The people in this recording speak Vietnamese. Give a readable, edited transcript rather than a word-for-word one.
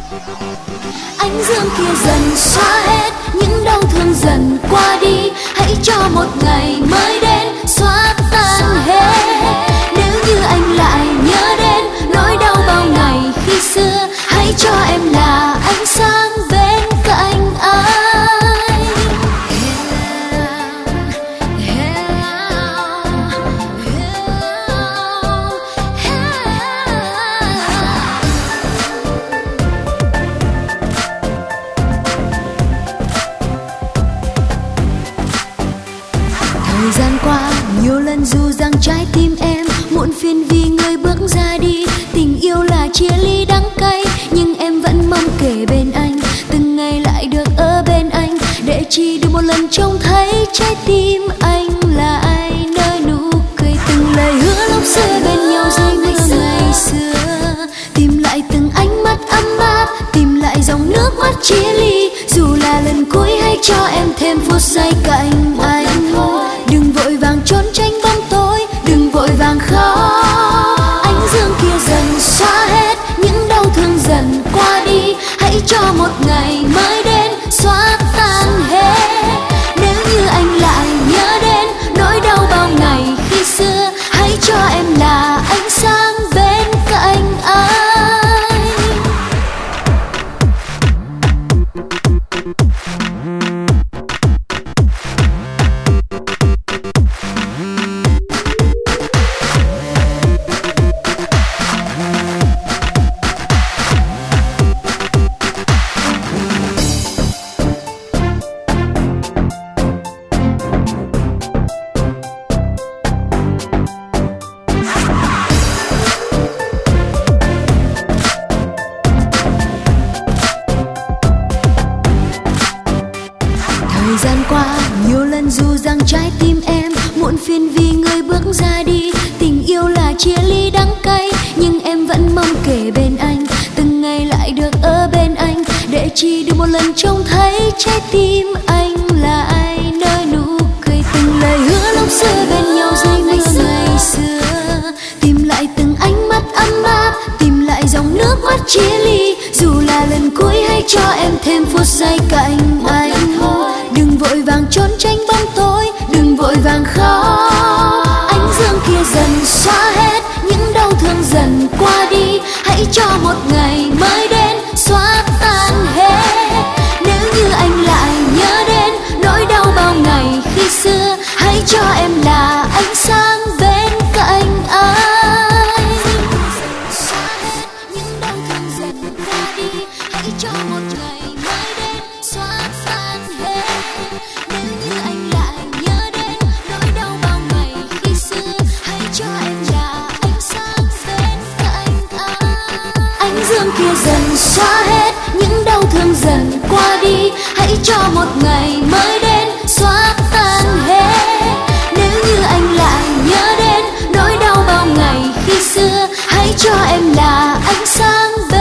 Ánh dương kia dần xóa hết những đau thương dần qua đi, hãy cho một ngày mới đến xóa tan hết. Nếu như anh lại nhớ đến nỗi đau bao ngày khi xưa, hãy cho em là ánh sáng bên cạnh anh. Thời gian qua nhiều lần dù rằng trái tim em muộn phiền vì người bước ra đi. Tình yêu là chia ly đắng cay, nhưng em vẫn mong kề bên anh, từng ngày lại được ở bên anh, để chỉ được một lần trông thấy trái tim anh là ai nơi nụ cười. Từng lời hứa lúc xưa bên nhau dưới mưa ngày xưa, tìm lại từng ánh mắt ấm áp, tìm lại dòng nước mắt chia ly. Dù là lần cuối hãy cho em thêm phút giây cạnh anh. Đừng vội vàng trốn tránh bóng tối, đừng vội vàng khóc. Ánh dương kia dần xóa hết những đau thương dần qua đi, hãy cho một ngày mới đến xóa tan hết. Nếu như anh lại nhớ đến nỗi đau bao ngày khi xưa, hãy cho em là ánh sáng bên cạnh anh. Thời gian qua nhiều lần dù rằng trái tim em muộn phiền vì người bước ra đi. Tình yêu là chia ly đắng cay, nhưng em vẫn mong kề bên anh, từng ngày lại được ở bên anh, để chỉ được một lần trông thấy trái tim anh là ai nơi nụ cười. Từng lời hứa lúc xưa bên nhau dưới mưa ngày xưa, tìm lại từng ánh mắt ấm áp, tìm lại dòng nước mắt chia ly. Dù là lần cuối hãy cho em thêm phút giây cạnh anh. Đừng vội vàng trốn tránh bóng tối, đừng vội vàng khóc. Ánh dương kia dần xóa hết những đau thương dần qua đi, hãy cho một ngày mới đến xóa tan hết. Nếu như anh lại nhớ đến nỗi đau bao ngày khi xưa, hãy cho em là ánh sáng bên cạnh anh. Xóa hết những đau thương dần qua đi, hãy cho một ngày mới đến xóa tan hết. Nếu như anh lại nhớ đến nỗi đau bao ngày khi xưa, hãy cho em là ánh sáng bên cạnh anh. Ánh dương kia dần xóa hết những đau thương dần qua đi, hãy cho một ngày mới đến xóa tan hết. Nếu như anh lại nhớ đến nỗi đau bao ngày khi xưa, hãy cho em là ánh sáng bên